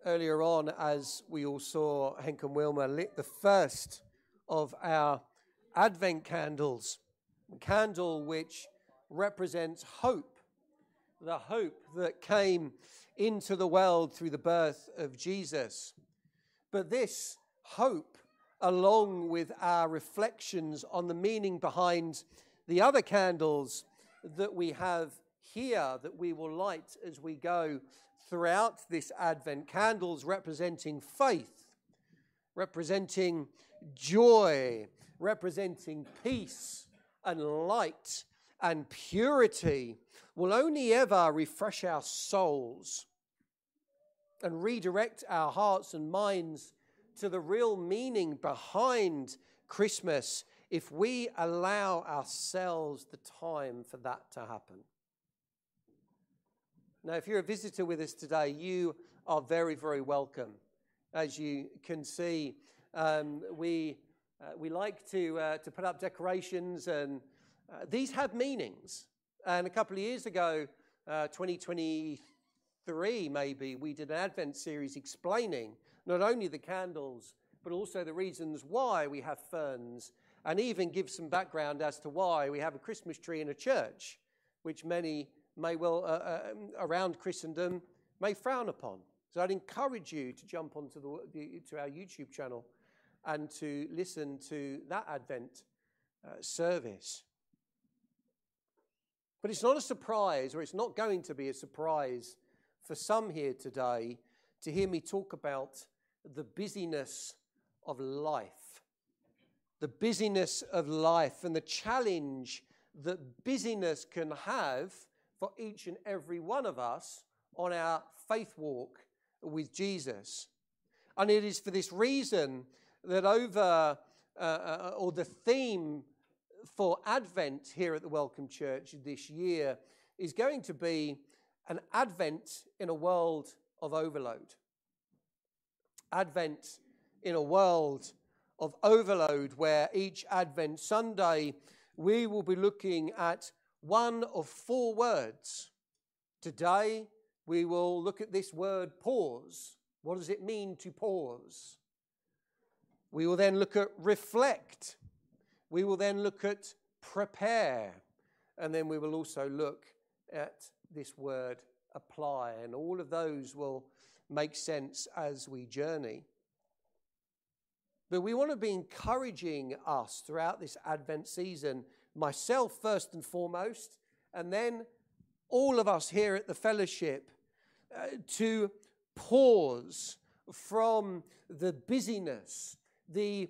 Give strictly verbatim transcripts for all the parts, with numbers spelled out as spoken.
earlier on, as we all saw, Henk and Wilma lit the first of our Advent candles, a candle which represents hope, the hope that came into the world through the birth of Jesus. But this hope, along with our reflections on the meaning behind the other candles that we have here, that we will light as we go throughout this Advent, candles representing faith, representing joy, representing peace and light and purity, will only ever refresh our souls and redirect our hearts and minds to the real meaning behind Christmas if we allow ourselves the time for that to happen. Now, if you're a visitor with us today, you are very, very welcome. As you can see, um, we uh, we like to uh, to put up decorations, and uh, these have meanings. And a couple of years ago, uh, twenty twenty-three maybe, we did an Advent series explaining not only the candles, but also the reasons why we have ferns, and even give some background as to why we have a Christmas tree in a church, which many may well, uh, uh, around Christendom, may frown upon. So I'd encourage you to jump onto the, the to our YouTube channel and to listen to that Advent uh, service. But it's not a surprise, or it's not going to be a surprise for some here today to hear me talk about the busyness of life. The busyness of life and the challenge that busyness can have for each and every one of us on our faith walk with Jesus. And it is for this reason that over, uh, or the theme for Advent here at the Welcome Church this year is going to be an Advent in a world of overload. Advent in a world of overload, where each Advent Sunday we will be looking at one of four words. Today we will look at this word pause. What does it mean to pause? We will then look at reflect. We will then look at prepare. And then we will also look at this word apply. And all of those will make sense as we journey. But we want to be encouraging us throughout this Advent season, myself first and foremost, and then all of us here at the fellowship, uh, to pause from the busyness, the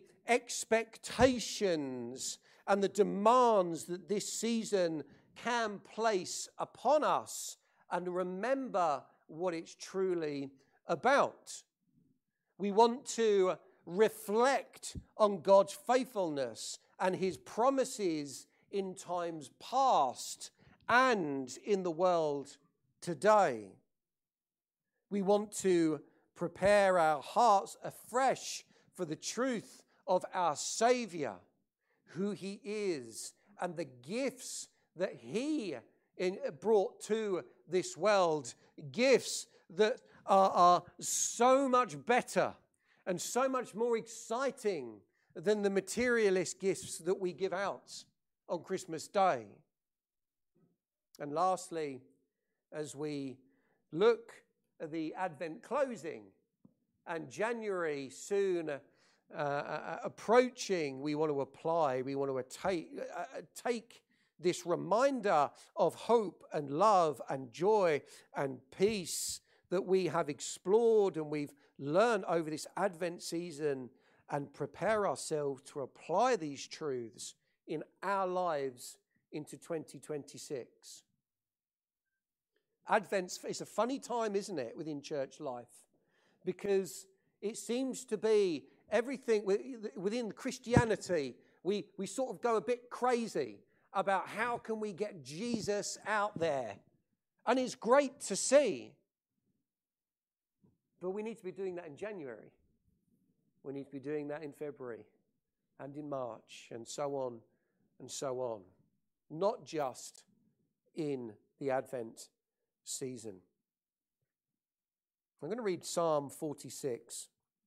expectations, and the demands that this season can place upon us, and remember what it's truly about. We want to reflect on God's faithfulness and his promises in times past and in the world today. We want to prepare our hearts afresh for the truth of our Saviour, who he is, and the gifts that he brought to this world, gifts that are, are so much better and so much more exciting than the materialist gifts that we give out on Christmas Day. And lastly, as we look at the Advent closing and January soon uh, uh, approaching, we want to apply, we want to take, uh, take this reminder of hope and love and joy and peace that we have explored and we've learned over this Advent season, and prepare ourselves to apply these truths in our lives into twenty twenty-six. Advent is a funny time, isn't it, within church life? Because it seems to be everything within Christianity, we, we sort of go a bit crazy about how can we get Jesus out there. And it's great to see. But we need to be doing that in January. We need to be doing that in February and in March and so on and so on. Not just in the Advent season. I'm going to read Psalm forty-six.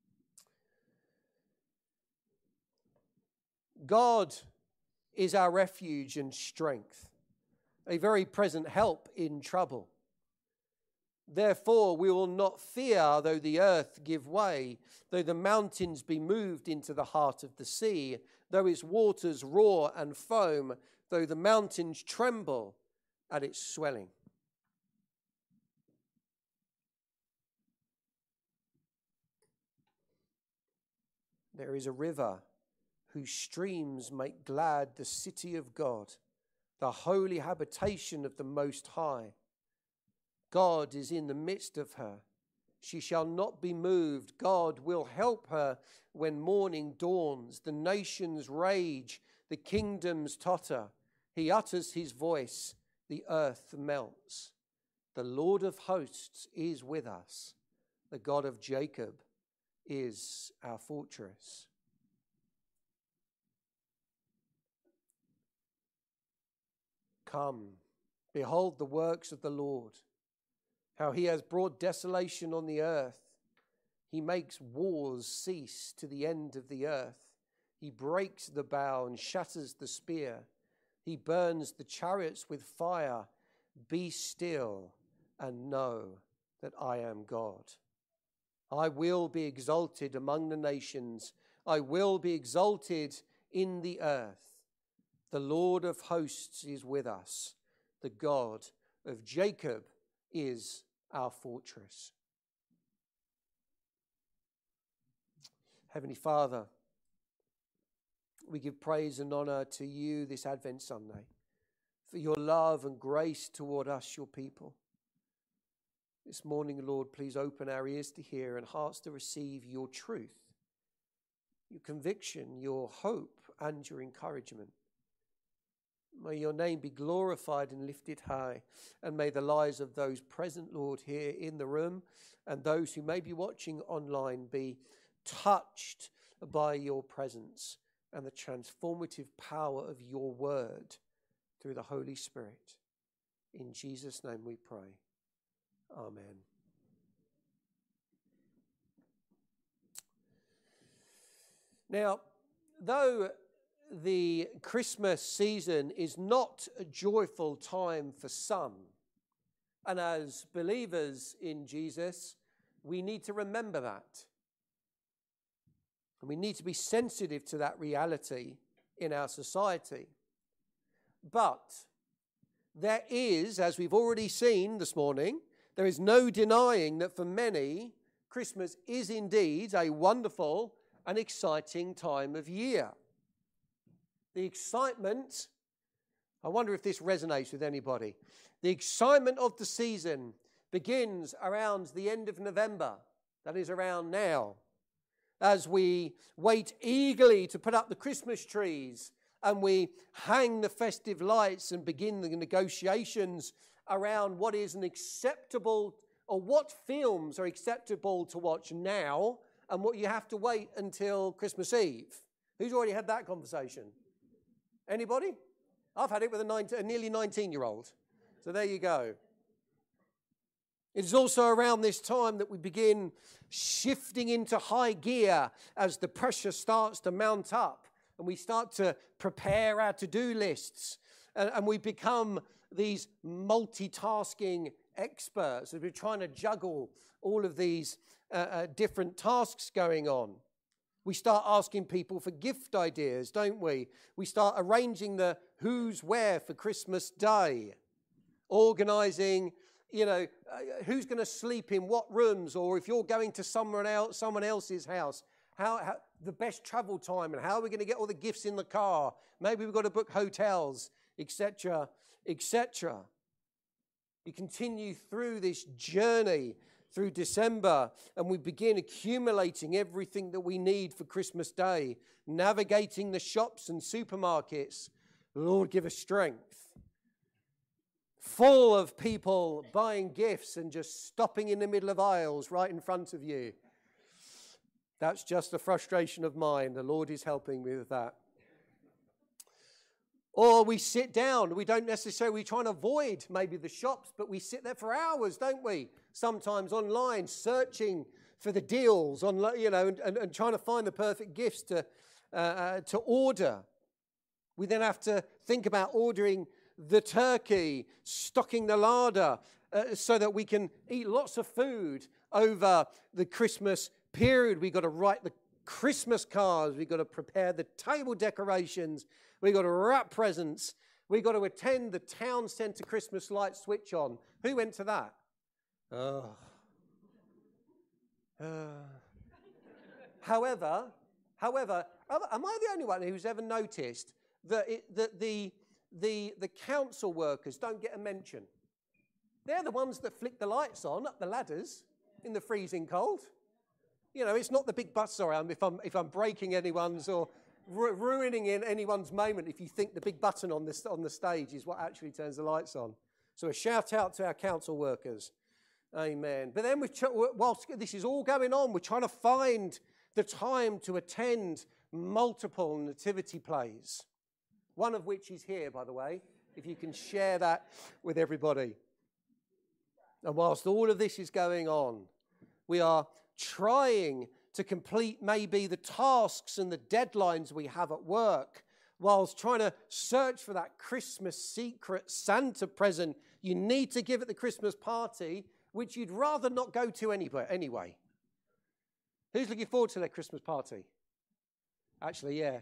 God is our refuge and strength, a very present help in trouble. Therefore we will not fear, though the earth give way, though the mountains be moved into the heart of the sea, though its waters roar and foam, though the mountains tremble at its swelling. There is a river whose streams make glad the city of God, the holy habitation of the Most High. God is in the midst of her. She shall not be moved. God will help her when morning dawns. The nations rage, the kingdoms totter. He utters his voice, the earth melts. The Lord of hosts is with us. The God of Jacob is our fortress. Come, behold the works of the Lord, how he has brought desolation on the earth. He makes wars cease to the end of the earth. He breaks the bow and shatters the spear. He burns the chariots with fire. Be still and know that I am God. I will be exalted among the nations. I will be exalted in the earth. The Lord of hosts is with us. The God of Jacob is our fortress. Heavenly Father, we give praise and honor to you this Advent Sunday for your love and grace toward us, your people. This morning, Lord, please open our ears to hear and hearts to receive your truth, your conviction, your hope, and your encouragement. May your name be glorified and lifted high, and may the lives of those present, Lord, here in the room and those who may be watching online be touched by your presence and the transformative power of your word through the Holy Spirit. In Jesus' name we pray. Amen. Now, though the Christmas season is not a joyful time for some, and as believers in Jesus, we need to remember that. And we need to be sensitive to that reality in our society. But there is, as we've already seen this morning, there is no denying that for many, Christmas is indeed a wonderful and exciting time of year. The excitement, I wonder if this resonates with anybody. The excitement of the season begins around the end of November, that is around now, as we wait eagerly to put up the Christmas trees and we hang the festive lights and begin the negotiations around what is an acceptable, or what films are acceptable to watch now and what you have to wait until Christmas Eve. Who's already had that conversation? Anybody? I've had it with a, nineteen, a nearly nineteen-year-old. So there you go. It is also around this time that we begin shifting into high gear as the pressure starts to mount up and we start to prepare our to-do lists, and, and we become these multitasking experts as we're trying to juggle all of these uh, uh, different tasks going on. We start asking people for gift ideas, don't we? We start arranging the who's where for Christmas Day, organising, you know, uh, who's going to sleep in what rooms, or if you're going to someone else, someone else's house, how, how the best travel time, and how are we going to get all the gifts in the car? Maybe we've got to book hotels, et cetera, et cetera. We continue through this journey through December, and we begin accumulating everything that we need for Christmas Day, navigating the shops and supermarkets. Lord, give us strength. Full of people buying gifts and just stopping in the middle of aisles right in front of you. That's just a frustration of mine. The Lord is helping me with that. Or we sit down. We don't necessarily, we try and avoid maybe the shops, but we sit there for hours, don't we? sometimes online, searching for the deals, on, you know, and, and, and trying to find the perfect gifts to, uh, uh, to order. We then have to think about ordering the turkey, stocking the larder, uh, so that we can eat lots of food over the Christmas period. We've got to write the Christmas cards. We've got to prepare the table decorations. We've got to wrap presents. We've got to attend the town centre Christmas light switch on. Who went to that? Oh. Uh. However, however, am I the only one who's ever noticed that, it, that the, the, the council workers don't get a mention? They're the ones that flick the lights on up the ladders in the freezing cold. You know, it's not the big bus around if I'm, if I'm breaking anyone's or ru- ruining in anyone's moment if you think the big button on, this, on the stage is what actually turns the lights on. So a shout out to our council workers. Amen. But then, we've ch- whilst this is all going on, we're trying to find the time to attend multiple nativity plays. One of which is here, by the way, if you can share that with everybody. And whilst all of this is going on, we are trying to complete maybe the tasks and the deadlines we have at work, whilst trying to search for that Christmas secret Santa present you need to give at the Christmas party, which you'd rather not go to anywhere anyway. Who's looking forward to their Christmas party? Actually, yeah.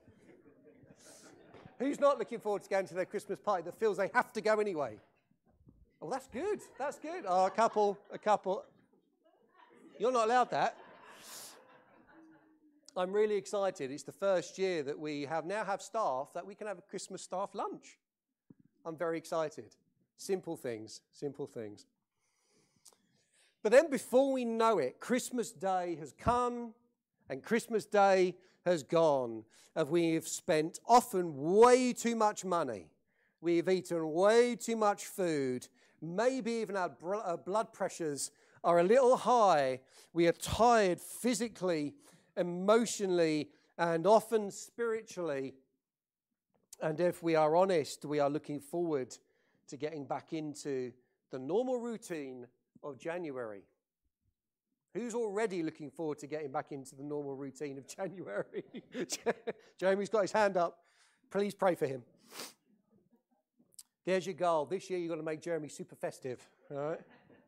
Who's not looking forward to going to their Christmas party that feels they have to go anyway? Oh, that's good. That's good. Oh, a couple, a couple. You're not allowed that. I'm really excited. It's the first year that we have now have staff that we can have a Christmas staff lunch. I'm very excited. Simple things, simple things. But then before we know it, Christmas Day has come and Christmas Day has gone. And we've spent often way too much money. We've eaten way too much food. Maybe even our, br- our blood pressures are a little high. We are tired physically, emotionally, and often spiritually. And if we are honest, we are looking forward to getting back into the normal routine of January. Who's already looking forward to getting back into the normal routine of January? Jeremy's got his hand up. Please pray for him. There's your goal. This year you've got to make Jeremy super festive. All right?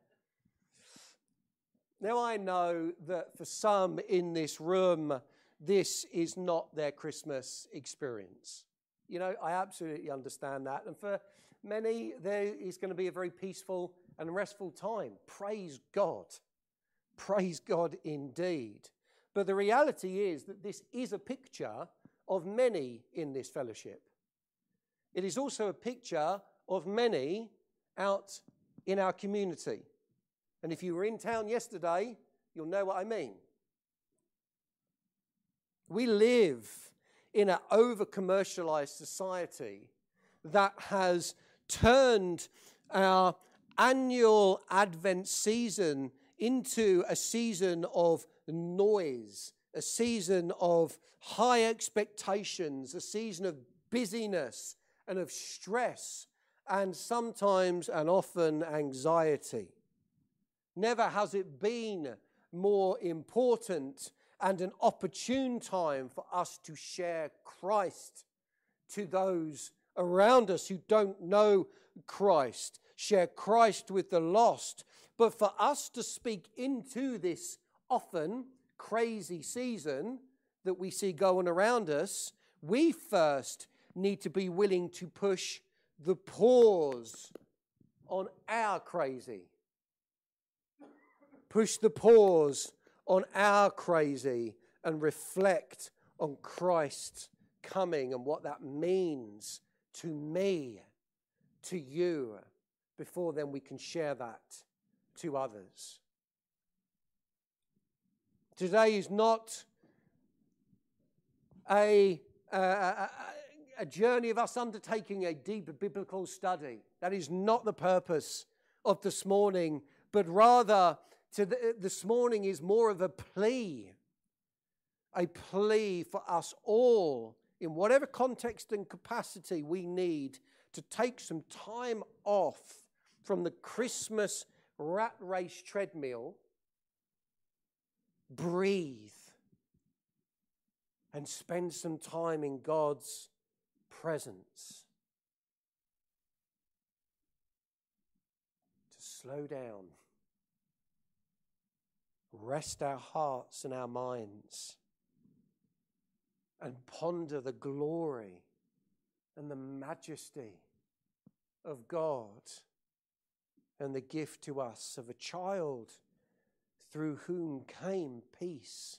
Now I know that for some in this room, this is not their Christmas experience. You know, I absolutely understand that. And for many, there is going to be a very peaceful and restful time. Praise God. Praise God indeed. But the reality is that this is a picture of many in this fellowship. It is also a picture of many out in our community. And if you were in town yesterday, you'll know what I mean. We live in an over-commercialized society that has turned our annual Advent season into a season of noise, a season of high expectations, a season of busyness and of stress, and sometimes and often anxiety. Never has it been more important and an opportune time for us to share Christ to those around us who don't know Christ, share Christ with the lost. But for us to speak into this often crazy season that we see going around us, we first need to be willing to push the pause on our crazy. Push the pause on our crazy and reflect on Christ's coming and what that means to me, to you. Before then we can share that to others. Today is not a, a, a, a journey of us undertaking a deep biblical study. That is not the purpose of this morning, but rather to the, this morning is more of a plea, a plea for us all in whatever context and capacity we need to take some time off from the Christmas rat race treadmill, breathe and spend some time in God's presence. To slow down, rest our hearts and our minds, and ponder the glory and the majesty of God and the gift to us of a child through whom came peace,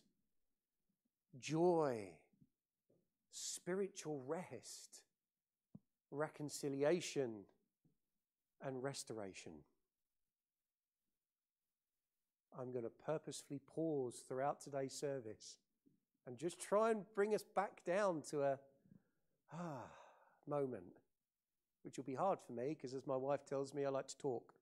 joy, spiritual rest, reconciliation, and restoration. I'm going to purposefully pause throughout today's service and just try and bring us back down to a ah, moment, which will be hard for me because, as my wife tells me, I like to talk.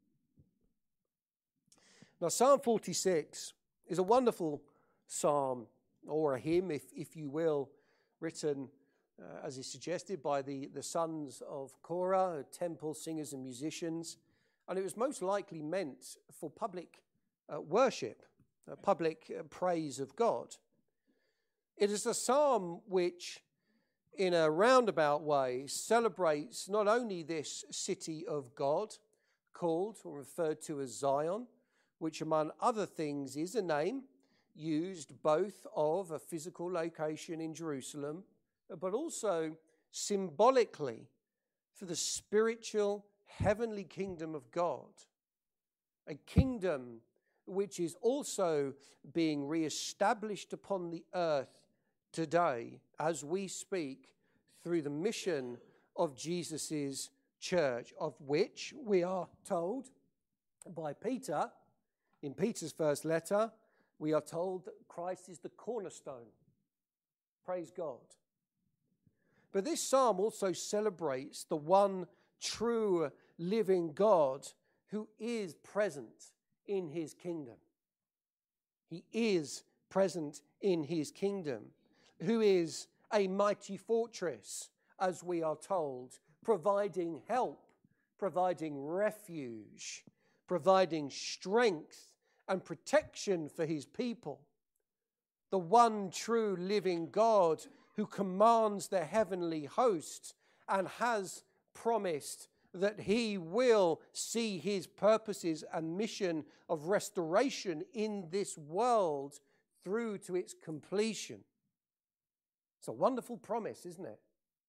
Now, Psalm forty-six is a wonderful psalm, or a hymn, if, if you will, written, uh, as is suggested, by the, the sons of Korah, temple singers and musicians, and it was most likely meant for public uh, worship, uh, public uh, praise of God. It is a psalm which, in a roundabout way, celebrates not only this city of God, called or referred to as Zion, which among other things is a name used both of a physical location in Jerusalem, but also symbolically for the spiritual heavenly kingdom of God, a kingdom which is also being re-established upon the earth today as we speak through the mission of Jesus' church, of which we are told by Peter, in Peter's first letter, we are told that Christ is the cornerstone. Praise God. But this psalm also celebrates the one true living God who is present in his kingdom. He is present in his kingdom, who is a mighty fortress, as we are told, providing help, providing refuge, providing strength and protection for his people. The one true living God who commands the heavenly host and has promised that he will see his purposes and mission of restoration in this world through to its completion. It's a wonderful promise, isn't it?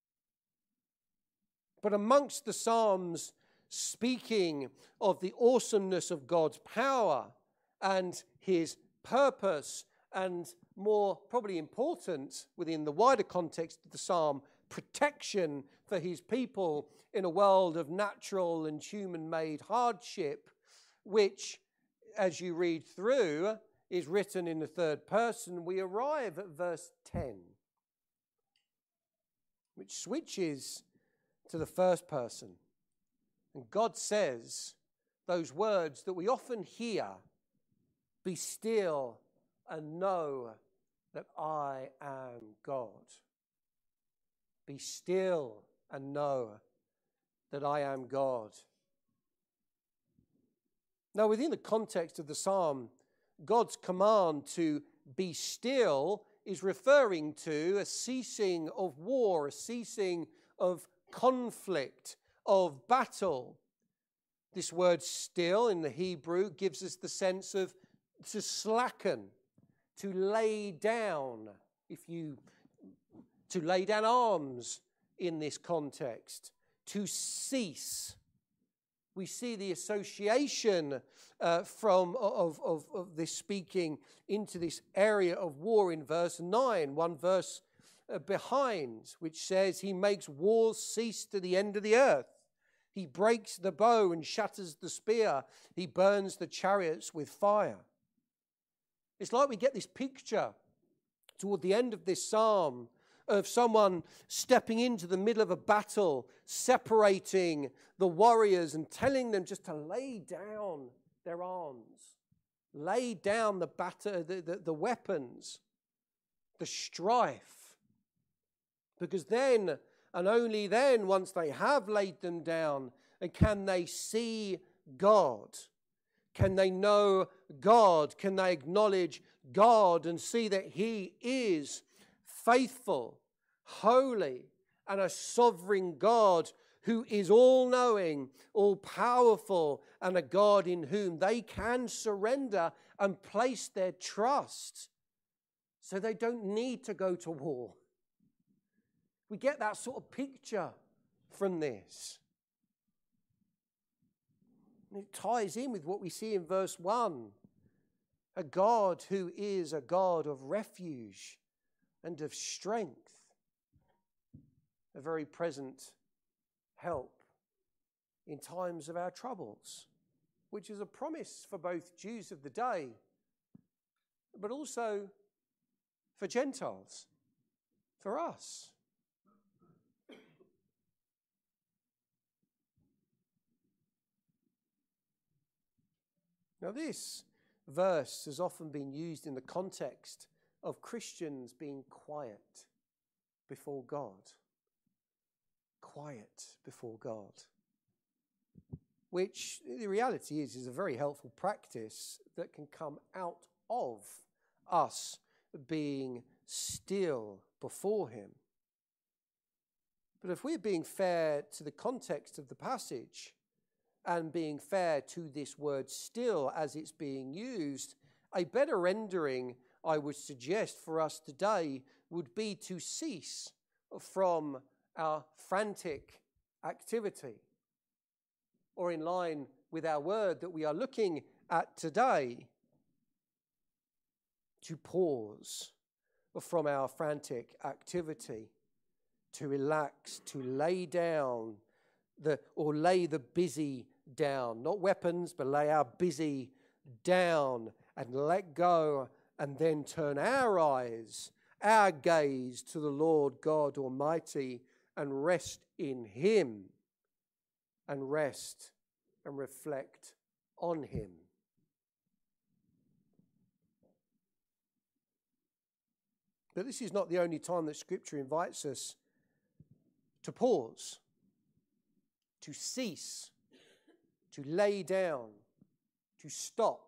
But amongst the Psalms speaking of the awesomeness of God's power and his purpose, and more probably important within the wider context of the psalm, protection for his people in a world of natural and human-made hardship, which, as you read through, is written in the third person, we arrive at verse ten, which switches to the first person. And God says those words that we often hear, "Be still and know that I am God." Be still and know that I am God. Now, within the context of the psalm, God's command to be still is referring to a ceasing of war, a ceasing of conflict, of battle. This word still in the Hebrew gives us the sense of to slacken, to lay down, if you, to lay down arms in this context, to cease. We see the association uh, from of, of, of this speaking into this area of war in verse nine, one verse uh, behind, which says, "He makes wars cease to the end of the earth. He breaks the bow and shatters the spear. He burns the chariots with fire." It's like we get this picture toward the end of this psalm of someone stepping into the middle of a battle, separating the warriors and telling them just to lay down their arms, lay down the, batter, the, the, the weapons, the strife. Because then, and only then, once they have laid them down, can they see God Can they know God? Can they acknowledge God and see that he is faithful, holy, and a sovereign God who is all-knowing, all-powerful, and a God in whom they can surrender and place their trust so they don't need to go to war? We get that sort of picture from this. And it ties in with what we see in verse one. A God who is a God of refuge and of strength. A very present help in times of our troubles, which is a promise for both Jews of the day, but also for Gentiles, for us. Now, this verse has often been used in the context of Christians being quiet before God. Quiet before God. Which, the reality is, is a very helpful practice that can come out of us being still before him. But if we're being fair to the context of the passage, and being fair to this word still as it's being used, a better rendering, I would suggest for us today, would be to cease from our frantic activity. Or in line with our word that we are looking at today, to pause from our frantic activity, to relax, to lay down the, or lay the busy down, not weapons, but lay our busy down and let go, and then turn our eyes, our gaze to the Lord God Almighty and rest in him, and rest and reflect on him. But this is not the only time that Scripture invites us to pause, to cease, to lay down, to stop.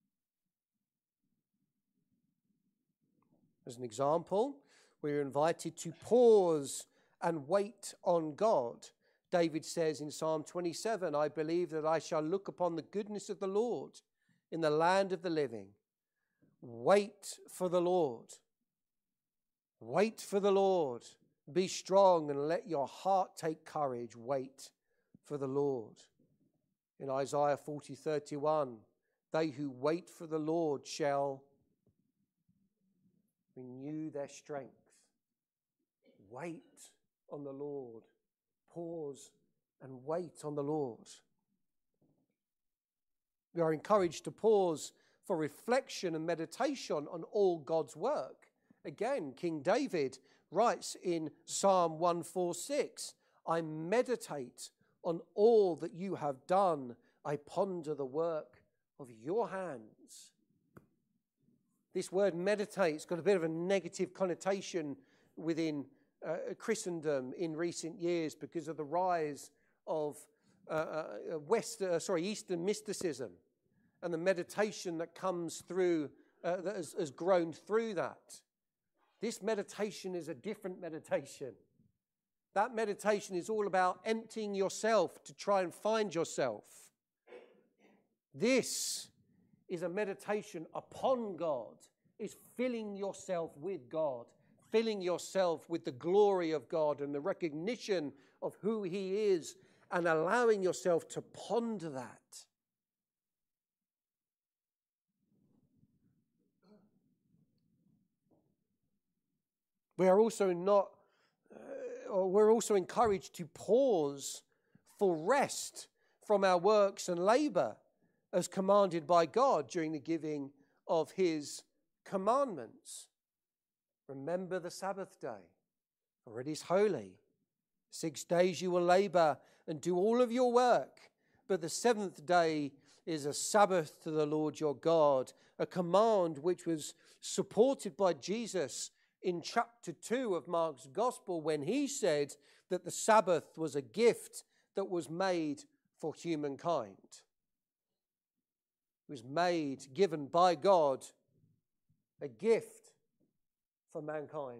As an example, we're invited to pause and wait on God. David says in Psalm twenty-seven, I believe that I shall look upon the goodness of the Lord in the land of the living. Wait for the Lord. Wait for the Lord. Be strong and let your heart take courage. Wait for the Lord. In Isaiah forty thirty-one, they who wait for the Lord shall renew their strength. Wait on the Lord. Pause and wait on the Lord. We are encouraged to pause for reflection and meditation on all God's work. Again, King David writes in Psalm one forty-six, I meditate on all that you have done. I ponder the work of your hands. This word meditate's got a bit of a negative connotation within uh, Christendom in recent years because of the rise of uh, uh, West, uh, sorry, Eastern mysticism and the meditation that comes through, uh, that has, has grown through that. This meditation is a different meditation. That meditation is all about emptying yourself to try and find yourself. This is a meditation upon God, is filling yourself with God, filling yourself with the glory of God and the recognition of who he is, and allowing yourself to ponder that. We are also not, uh, or we're also encouraged to pause for rest from our works and labor as commanded by God during the giving of his commandments. Remember the Sabbath day, for it is holy. Six days you will labor and do all of your work, but the seventh day is a Sabbath to the Lord your God, a command which was supported by Jesus in chapter two of Mark's Gospel when he said that the Sabbath was a gift that was made for humankind. was made, given by God, a gift for mankind.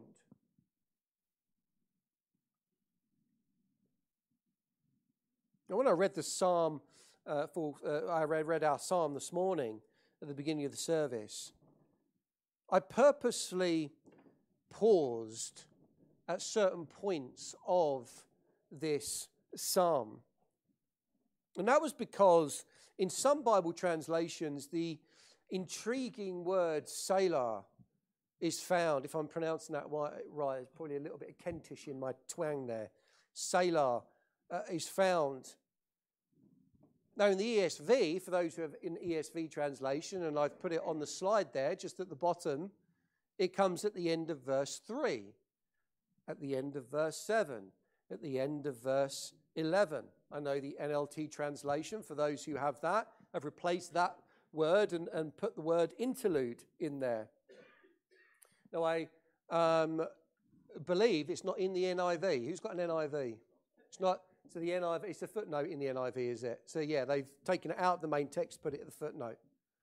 Now, when I read the psalm, uh, for uh, I read, read our psalm this morning at the beginning of the service, I purposely paused at certain points of this psalm. And that was because in some Bible translations, the intriguing word Selah is found, if I'm pronouncing that right, there's probably a little bit of Kentish in my twang there. Selah uh, is found. Now in the E S V, for those who have in E S V translation, and I've put it on the slide there, just at the bottom, it comes at the end of verse three, at the end of verse seven, at the end of verse eleven. I know the N L T translation, for those who have that, have replaced that word and, and put the word interlude in there. Now, I um, believe it's not in the N I V. Who's got an N I V? It's not. So the N I V, it's a footnote in the N I V, is it? So yeah, they've taken it out of the main text, put it at the footnote.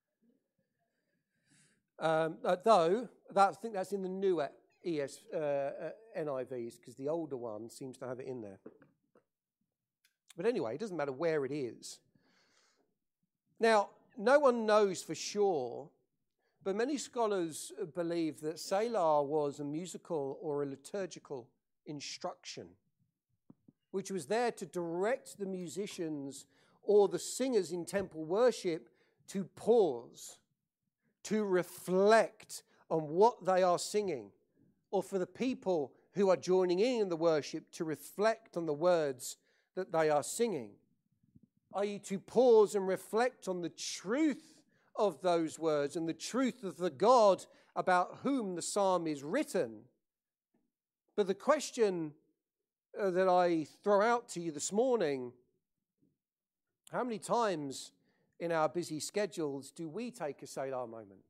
Um, uh, though, that, I think that's in the newer E S, uh, uh, N I Vs, because the older one seems to have it in there. But anyway, it doesn't matter where it is. Now, no one knows for sure, but many scholars believe that Selah was a musical or a liturgical instruction, which was there to direct the musicians or the singers in temple worship to pause, to reflect on what they are singing, or for the people who are joining in the worship to reflect on the words that they are singing, that is to pause and reflect on the truth of those words and the truth of the God about whom the psalm is written. But the question uh, that I throw out to you this morning, how many times in our busy schedules do we take a Selah moment?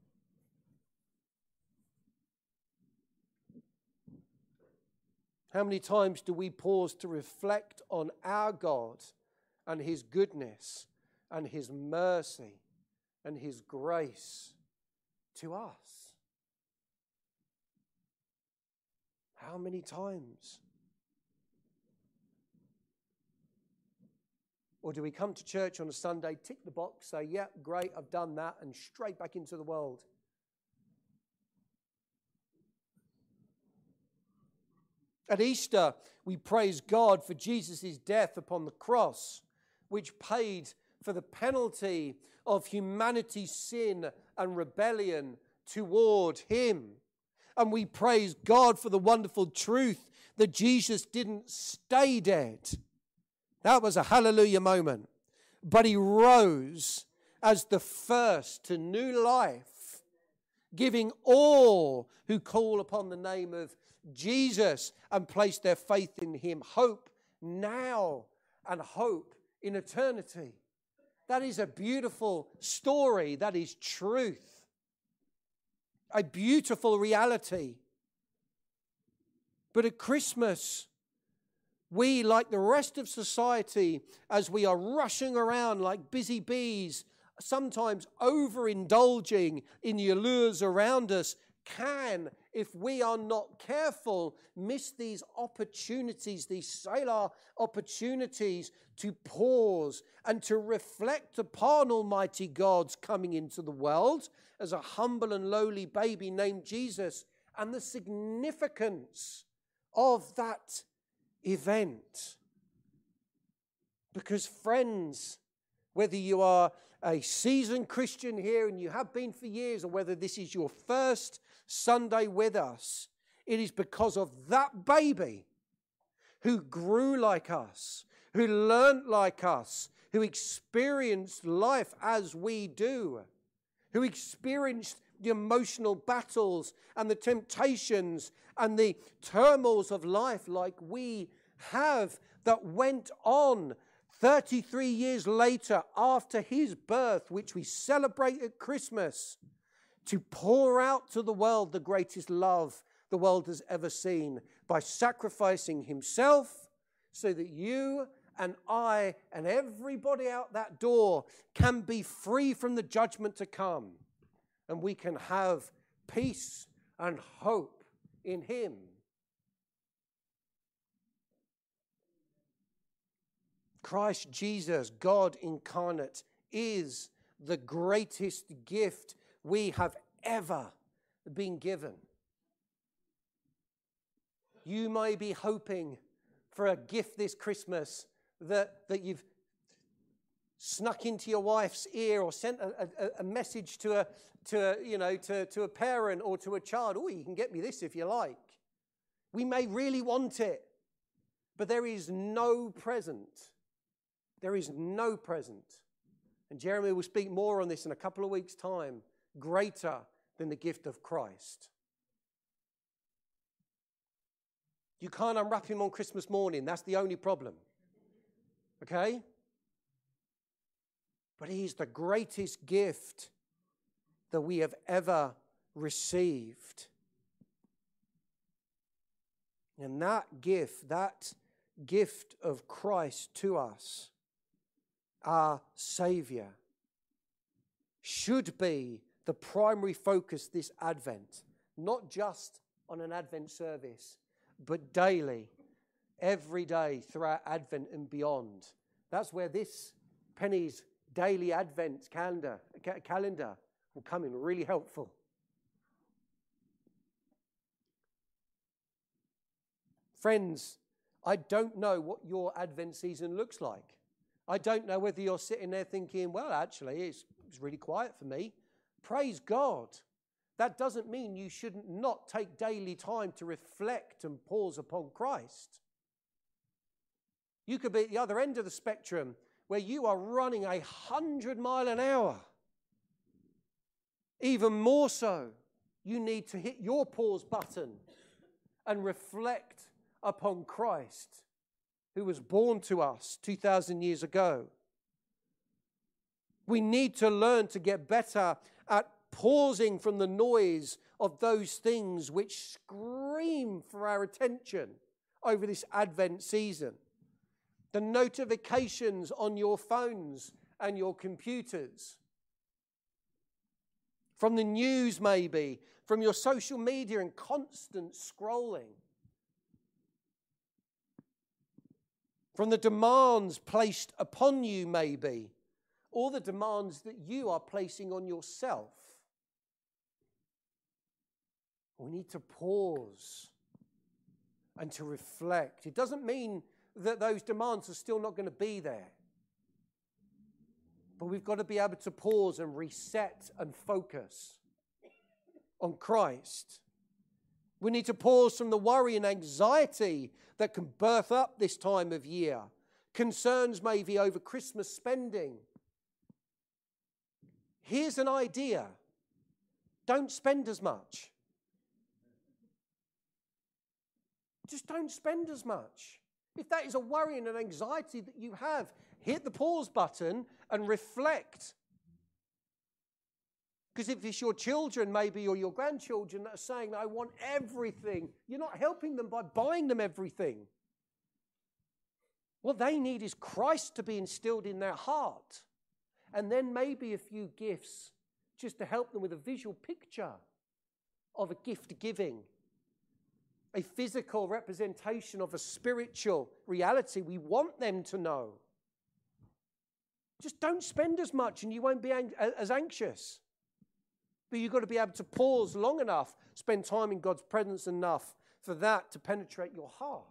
How many times do we pause to reflect on our God and his goodness and his mercy and his grace to us? How many times? Or do we come to church on a Sunday, tick the box, say, yeah, great, I've done that, and straight back into the world? At Easter, we praise God for Jesus' death upon the cross, which paid for the penalty of humanity's sin and rebellion toward him. And we praise God for the wonderful truth that Jesus didn't stay dead. That was a hallelujah moment. But he rose as the first to new life, giving all who call upon the name of Jesus and place their faith in him hope now and hope in eternity. That is a beautiful story. That is truth. A beautiful reality. But at Christmas, we, like the rest of society, as we are rushing around like busy bees, sometimes overindulging in the allures around us, can, if we are not careful, miss these opportunities, these Selah opportunities to pause and to reflect upon Almighty God's coming into the world as a humble and lowly baby named Jesus and the significance of that event. Because friends, whether you are a seasoned Christian here and you have been for years, or whether this is your first Sunday with us, it is because of that baby who grew like us, who learned like us, who experienced life as we do, who experienced the emotional battles and the temptations and the turmoils of life like we have, that went on thirty-three years later after his birth, which we celebrate at Christmas, to pour out to the world the greatest love the world has ever seen by sacrificing himself so that you and I and everybody out that door can be free from the judgment to come. And we can have peace and hope in him. Christ Jesus, God incarnate, is the greatest gift we have ever been given. You may be hoping for a gift this Christmas that, that you've snuck into your wife's ear or sent a, a, a message to a, to a, you know, to, to a parent or to a child. Oh, you can get me this if you like. We may really want it, but there is no present. There is no present. And Jeremy will speak more on this in a couple of weeks' time, greater than the gift of Christ. You can't unwrap him on Christmas morning. That's the only problem. Okay? But he's the greatest gift that we have ever received. And that gift, that gift of Christ to us, our Saviour, should be the primary focus this Advent. Not just on an Advent service, but daily, every day throughout Advent and beyond. That's where this Penny's daily Advent calendar, calendar will come in really helpful. Friends, I don't know what your Advent season looks like. I don't know whether you're sitting there thinking, well, actually, it's, it's really quiet for me. Praise God. That doesn't mean you shouldn't not take daily time to reflect and pause upon Christ. You could be at the other end of the spectrum where you are running a hundred mile an hour. Even more so, you need to hit your pause button and reflect upon Christ, who was born to us two thousand years ago. We need to learn to get better at pausing from the noise of those things which scream for our attention over this Advent season. The notifications on your phones and your computers. From the news maybe, from your social media and constant scrolling. From the demands placed upon you maybe, or the demands that you are placing on yourself. We need to pause and to reflect. It doesn't mean that those demands are still not going to be there. But we've got to be able to pause and reset and focus on Christ. We need to pause from the worry and anxiety that can birth up this time of year. Concerns maybe over Christmas spending. Here's an idea. Don't spend as much. Just don't spend as much. If that is a worry and an anxiety that you have, hit the pause button and reflect. Because if it's your children maybe or your grandchildren that are saying, I want everything, you're not helping them by buying them everything. What they need is Christ to be instilled in their heart. And then maybe a few gifts just to help them with a visual picture of a gift giving. A physical representation of a spiritual reality we want them to know. Just don't spend as much and you won't be ang- as anxious. But you've got to be able to pause long enough, spend time in God's presence enough for that to penetrate your heart.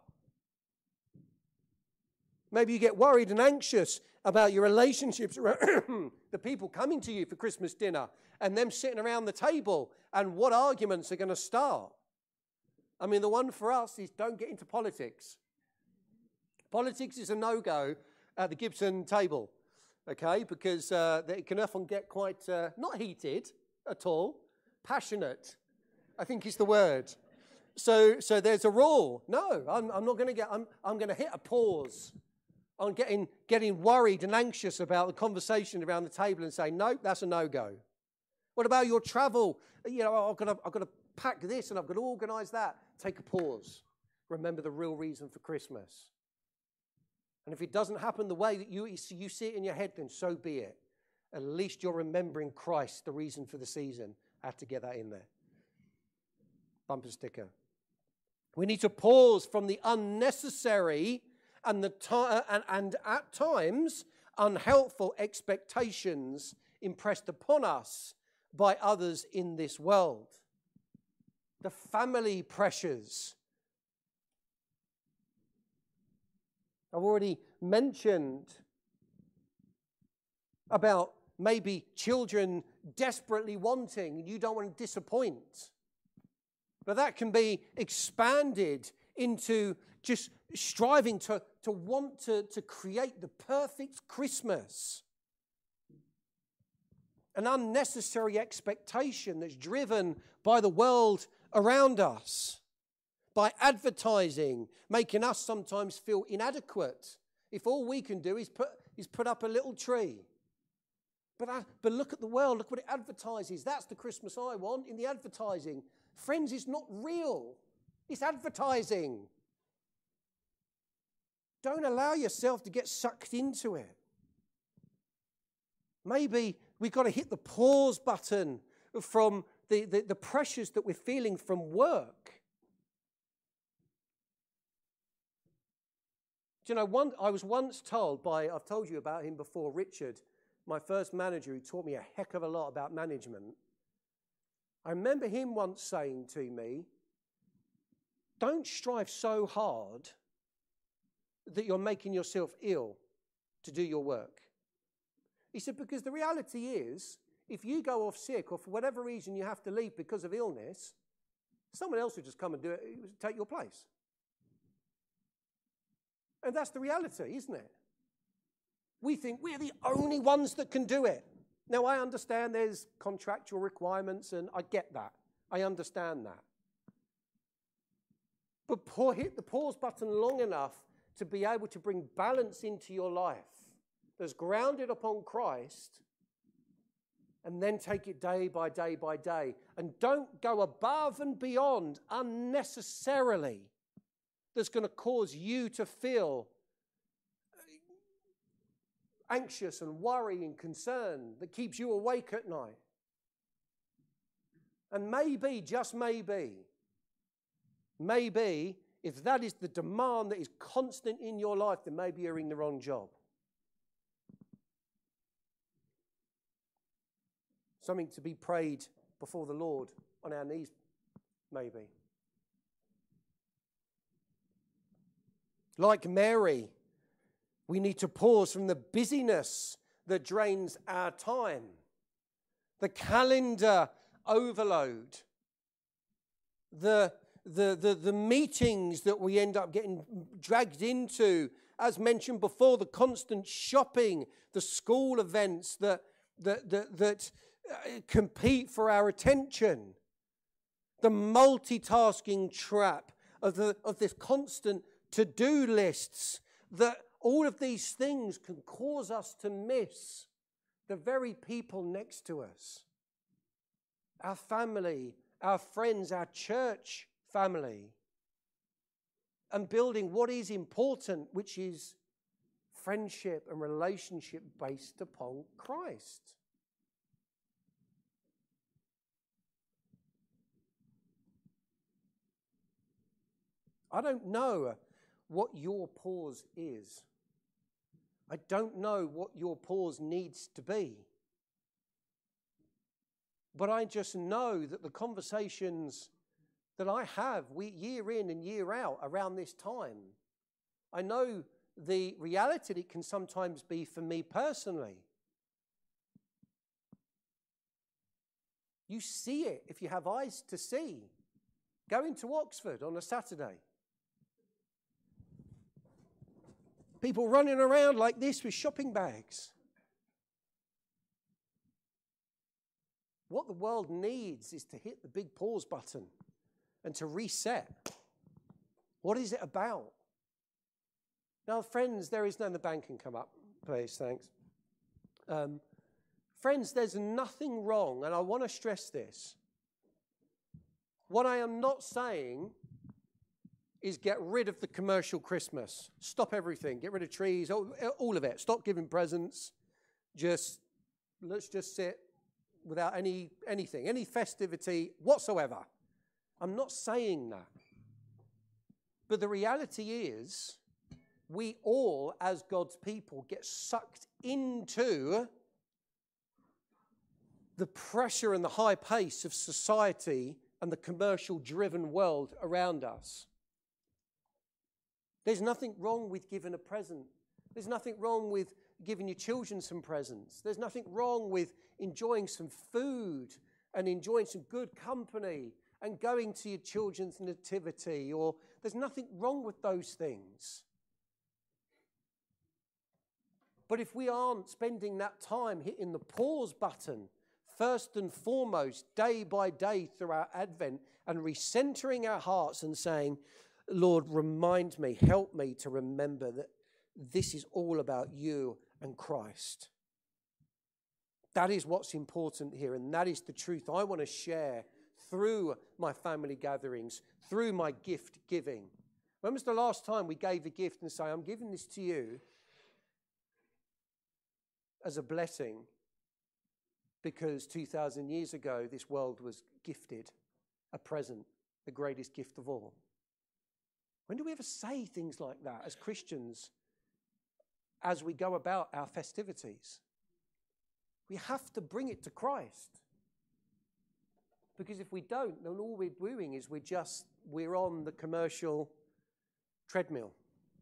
Maybe you get worried and anxious about your relationships, the people coming to you for Christmas dinner and them sitting around the table and what arguments are going to start. I mean, the one for us is don't get into politics. Politics is a no-go at the Gibson table, okay, because uh, it can often get quite, uh, not heated at all, passionate, I think is the word. So so there's a rule. No, I'm, I'm not going to get, I'm, I'm going to hit a pause on getting, getting worried and anxious about the conversation around the table and say, no, that's a no-go. What about your travel? You know, I've got to, I've got to pack this and I've got to organise that. Take a pause. Remember the real reason for Christmas. And if it doesn't happen the way that you, you see it in your head, then so be it. At least you're remembering Christ, the reason for the season. I have to get that in there. Bumper sticker. We need to pause from the unnecessary and, the t- and, and at times unhelpful expectations impressed upon us by others in this world. The family pressures. I've already mentioned about maybe children desperately wanting, and you don't want to disappoint. But that can be expanded into just striving to, to want to, to create the perfect Christmas. An unnecessary expectation that's driven by the world around us, by advertising, making us sometimes feel inadequate if all we can do is put, is put up a little tree. But, I, but look at the world, look what it advertises. That's the Christmas I want in the advertising. Friends, it's not real. It's advertising. Don't allow yourself to get sucked into it. Maybe we've got to hit the pause button from the, the, the pressures that we're feeling from work. Do you know, one, I was once told by, I've told you about him before, Richard, my first manager, who taught me a heck of a lot about management. I remember him once saying to me, don't strive so hard that you're making yourself ill to do your work. He said, because the reality is, if you go off sick or for whatever reason you have to leave because of illness, someone else will just come and do it, take your place. And that's the reality, isn't it? We think we're the only ones that can do it. Now, I understand there's contractual requirements, and I get that. I understand that. But pour, hit the pause button long enough to be able to bring balance into your life that's grounded upon Christ, and then take it day by day by day. And don't go above and beyond unnecessarily. That's going to cause you to feel anxious and worry and concern that keeps you awake at night. And maybe, just maybe, maybe if that is the demand that is constant in your life, then maybe you're in the wrong job. Something to be prayed before the Lord on our knees, maybe. Like Mary, we need to pause from the busyness that drains our time, the calendar overload, the, the, the, the meetings that we end up getting dragged into, as mentioned before, the constant shopping, the school events that, that, that, that compete for our attention, the multitasking trap of, the, of this constant to-do lists, that all of these things can cause us to miss the very people next to us. Our family, our friends, our church family. And building what is important, which is friendship and relationship based upon Christ. I don't know what your pause is. I don't know what your pause needs to be. But I just know that the conversations that I have we, year in and year out around this time, I know the reality that it can sometimes be for me personally. You see it if you have eyes to see. Go into Oxford on a Saturday. People running around like this with shopping bags. What the world needs is to hit the big pause button and to reset. What is it about? Now, friends, there is no, the band can come up, please, thanks. Um, friends, there's nothing wrong, and I want to stress this. What I am not saying is get rid of the commercial Christmas. Stop everything. Get rid of trees, all, all of it. Stop giving presents. Just, let's just sit without any anything, any festivity whatsoever. I'm not saying that. But the reality is, we all, as God's people, get sucked into the pressure and the high pace of society and the commercial-driven world around us. There's nothing wrong with giving a present. There's nothing wrong with giving your children some presents. There's nothing wrong with enjoying some food and enjoying some good company and going to your children's nativity. Or there's nothing wrong with those things. But if we aren't spending that time hitting the pause button, first and foremost, day by day through our Advent, and recentering our hearts and saying, Lord, remind me, help me to remember that this is all about you and Christ. That is what's important here, and that is the truth I want to share through my family gatherings, through my gift giving. When was the last time we gave a gift and say, I'm giving this to you as a blessing because two thousand years ago this world was gifted a present, the greatest gift of all? When do we ever say things like that as Christians as we go about our festivities? We have to bring it to Christ. Because if we don't, then all we're doing is we're just, we're on the commercial treadmill.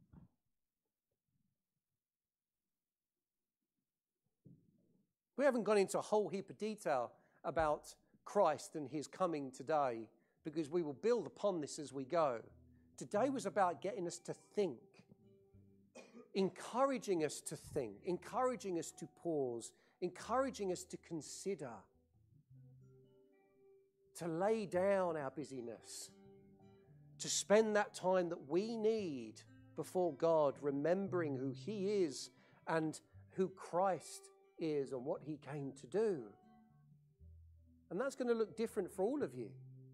We haven't gone into a whole heap of detail about Christ and his coming today, because we will build upon this as we go. Today was about getting us to think, encouraging us to think, encouraging us to pause, encouraging us to consider, to lay down our busyness, to spend that time that we need before God, remembering who he is and who Christ is and what he came to do. And that's going to look different for all of you.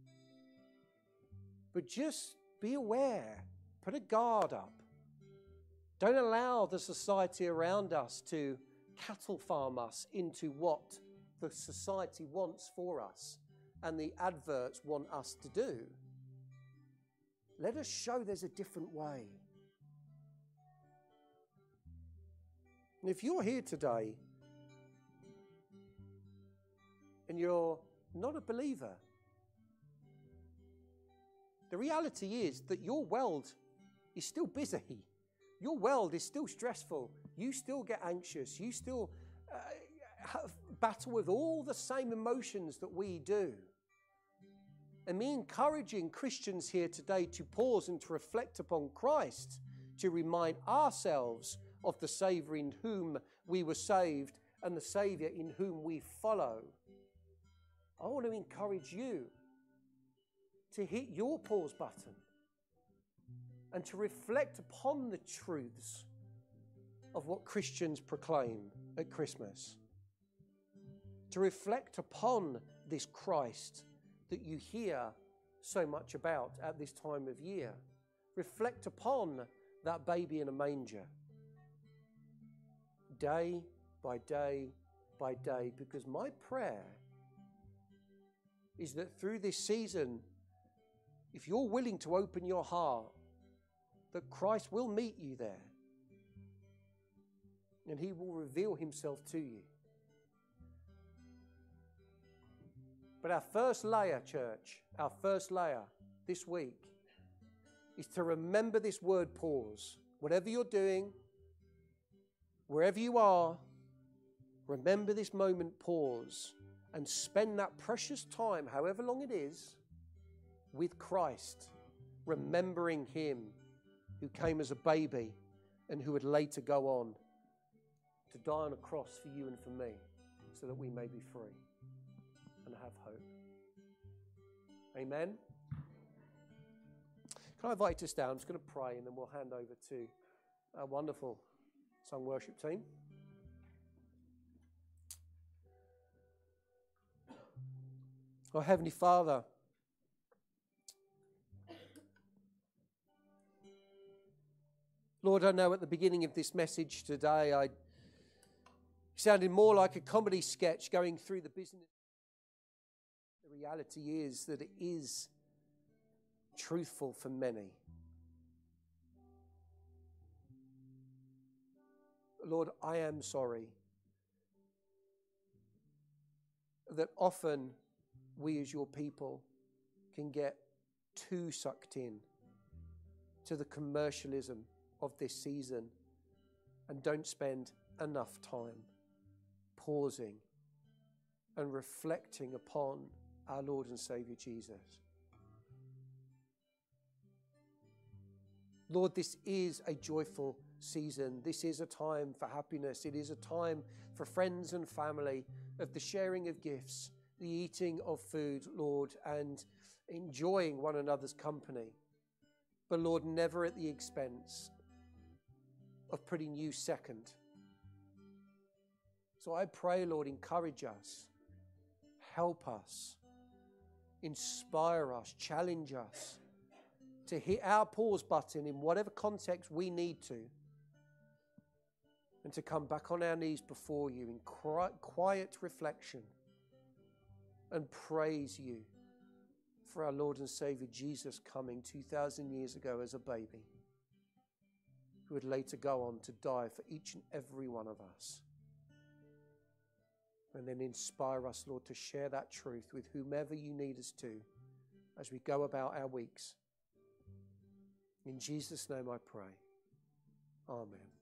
But just be aware, put a guard up. Don't allow the society around us to cattle farm us into what the society wants for us and the adverts want us to do. Let us show there's a different way. And if you're here today and you're not a believer, the reality is that your world is still busy. Your world is still stressful. You still get anxious. You still uh, have, battle with all the same emotions that we do. And me encouraging Christians here today to pause and to reflect upon Christ, to remind ourselves of the Saviour in whom we were saved and the Saviour in whom we follow. I want to encourage you to hit your pause button and to reflect upon the truths of what Christians proclaim at Christmas. To reflect upon this Christ that you hear so much about at this time of year. Reflect upon that baby in a manger. Day by day by day, because my prayer is that through this season, if you're willing to open your heart, that Christ will meet you there. And he will reveal himself to you. But our first layer, church, our first layer this week is to remember this word pause. Whatever you're doing, wherever you are, remember this moment pause and spend that precious time, however long it is, with Christ, remembering him who came as a baby and who would later go on to die on a cross for you and for me so that we may be free and have hope. Amen. Can I invite you to stand? I'm just going to pray and then we'll hand over to our wonderful song worship team. Oh, Heavenly Father, Lord, I know at the beginning of this message today, I sounded more like a comedy sketch going through the business. The reality is that it is truthful for many. Lord, I am sorry that often we as your people can get too sucked in to the commercialism of this season and don't spend enough time pausing and reflecting upon our Lord and Saviour Jesus. Lord, this is a joyful season. This is a time for happiness. It is a time for friends and family, of the sharing of gifts, the eating of food, Lord, and enjoying one another's company. But Lord, never at the expense of putting you second. So I pray, Lord, encourage us, help us, inspire us, challenge us to hit our pause button in whatever context we need to, and to come back on our knees before you in quiet reflection and praise you for our Lord and Saviour Jesus coming two thousand years ago as a baby, who would later go on to die for each and every one of us. And then inspire us, Lord, to share that truth with whomever you need us to as we go about our weeks. In Jesus' name I pray. Amen.